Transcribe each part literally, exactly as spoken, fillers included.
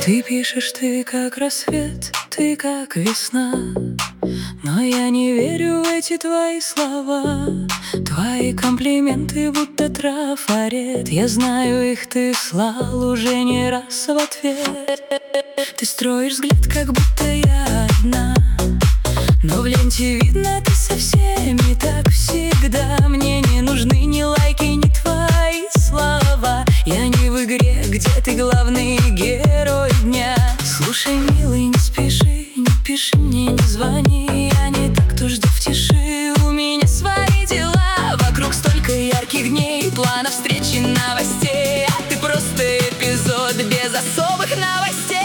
Ты пишешь, ты как рассвет, ты как весна, но я не верю в эти твои слова. Твои комплименты будто трафарет, я знаю, их ты слал уже не раз в ответ. Ты строишь взгляд, как будто я одна, но в ленте видно, ты со всеми так всегда. Мне не нужны ни лайки, ни твои слова. Я не в игре, где ты главный герой дня. Слушай, милый, не спеши, не пиши мне, не звони. Я не так, кто ждет в тиши, у меня свои дела. Вокруг столько ярких дней, планов, встречи, новостей, а ты просто эпизод без особых новостей.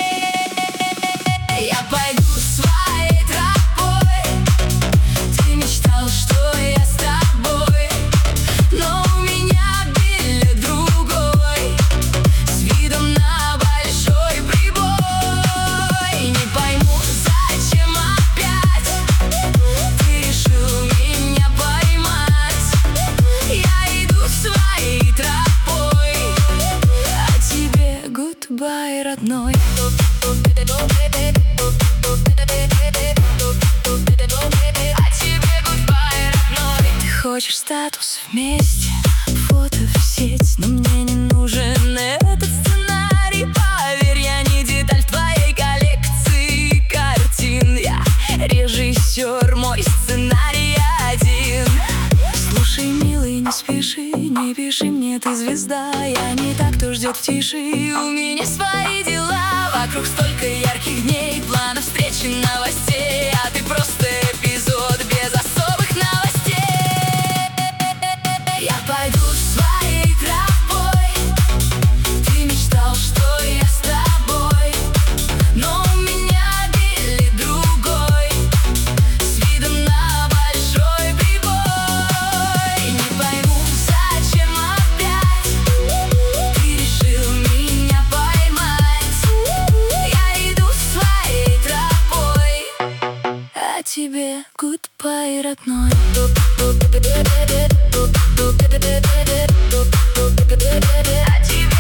Я пойду своей тропой. Ты мечтал, что я с тобой, но у меня билет другой, с видом на большой прибой. Не пойму, зачем опять ты решил меня поймать. Я иду своей тропой, а тебе гудбай, родной. Хочешь статус вместе, фото в сеть, но мне не нужен этот сценарий. Поверь, я не деталь в твоей коллекции картин. Я режиссер, мой сценарий один. Слушай, милый, не спеши, не пиши мне, ты звезда. Я не так, кто ждет в тиши, у меня свои дела. Вокруг столько ярких дней, планов, встречи, новостей, а ты просто эпизод без особых новостей. Я пойду своей тропой. Ты мечтал, что я с тобой, но у меня билет другой, с видом на большой прибой. Не пойму, зачем опять ты решил меня поймать. Я иду своей тропой, а тебе гудбай, родной. А тебе